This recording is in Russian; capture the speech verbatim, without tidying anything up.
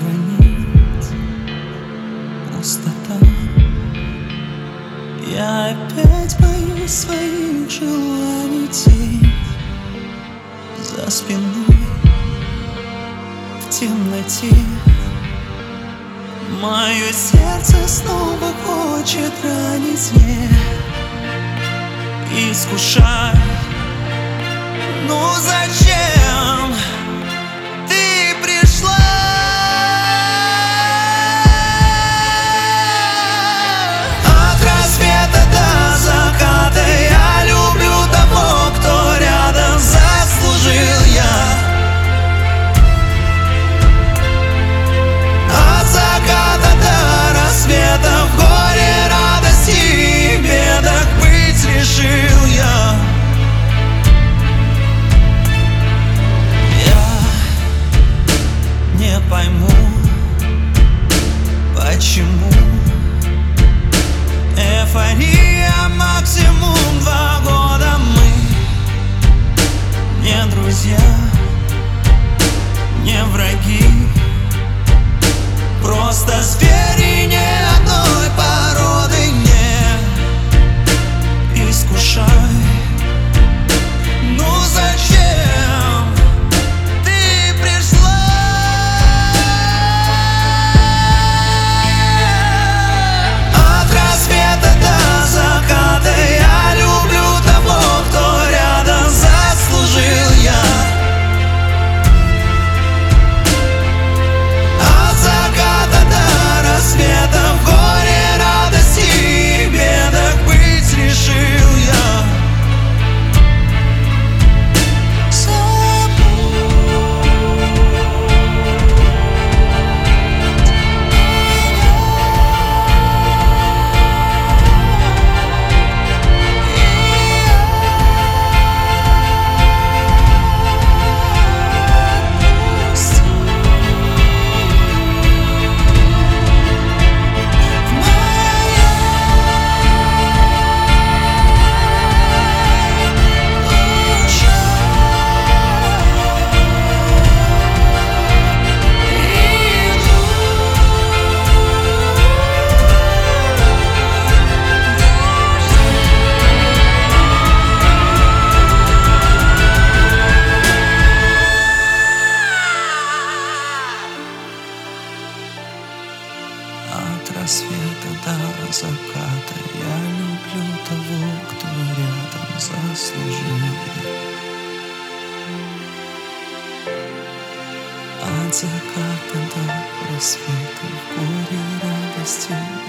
гранит, пустота. Я опять боюсь своих желаний, тень за спиной в темноте. Мое сердце снова хочет ранить мне, искушать. Ну зачем ты пришла? От рассвета до заката я люблю того, кто рядом, заслужил я. От заката до рассвета в горе, радости и бедах быть решил я. Не пойму, почему эйфория максимум. Два года мы не друзья, не враги, просто звери не одной породы. Не искушай. Ну зачем ты пришла? От рассвета до заката я люблю того, кто рядом, заслужил я. От заката до рассвета в горе, радости и бедах быть решил я. От рассвета до заката я люблю того, кто рядом, заслужил. От заката до рассвета в горе, радости